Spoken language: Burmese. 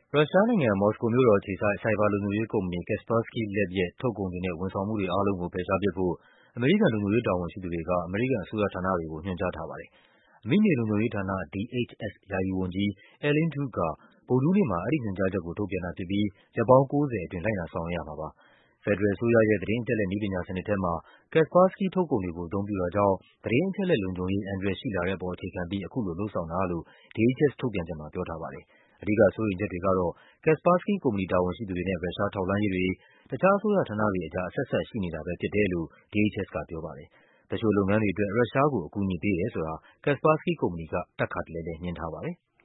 ရုရှားနိုင်ငံ၊ မော်စကိုမြို့တော်အခြေစိုက် ဆိုင်ဘာလုံခြုံရေးကုမ္ပဏီ Kaspersky Lab ရဲ့ ထုတ်ကုန်တွေနဲ့ ဝန်ဆောင်မှုတွေအားလုံးကို ဖယ်ရှားပစ်ဖို့ အမေရိကန် လုံခြုံရေးတာဝန်ရှိသူတွေက အမေရိကန်အစိုးရဌာနတွေကို ညွှန်ကြားထားပါတယ်။ အမိမြေလုံခြုံရေးဌာန DHS ယာယီဝန်ကြီး Ellen True က ဗုဒ္ဓဟူးနေ့မှာ အဲဒီညွှန်ကြားချက်ကို ထုတ်ပြန်တာဖြစ်ပြီး ရက်ပေါင်း ၉၀ အတွင်း လိုက်နာဆောင်ရွက်ရမှာပါ။ ဖက်ဒရယ်အစိုးရရဲ့ သတင်းအချက်အလက်နည်းပညာစနစ်ထဲမှာ Kaspersky ထုတ်ကုန်တွေကို အသုံးပြုတာကြောင့် သတင်းအချက်အလက်လုံခြုံရေး အန္တရာယ်ရှိလာတဲ့အပေါ် အခြေခံပြီး အခုလိုလုပ်ဆောင်တာလို့ DHS ထုတ်ပြန်ချက်မှာ ပြောထားပါတယ်။ အဓိကစိုးရိမ်ချက်တွေကတော့ Kaspersky ကုမ္ပဏီတာဝန်ရှိသူတွေနဲ့ ရုရှားထောက်လှမ်းရေးတွေ တခြားအစိုးရဌာနတွေအကြား အဆက်အစပ်ရှိနေတာပဲဖြစ်တယ်လို့ DHS ကပြောပါတယ်။ သူလျှိုလုပ်ငန်းတွေအတွက် ရုရှားကို အကူအညီပေးတယ်ဆိုတာ Kaspersky ကုမ္ပဏီက ထပ်ခါတလဲလဲ ငြင်းထားပါတယ်။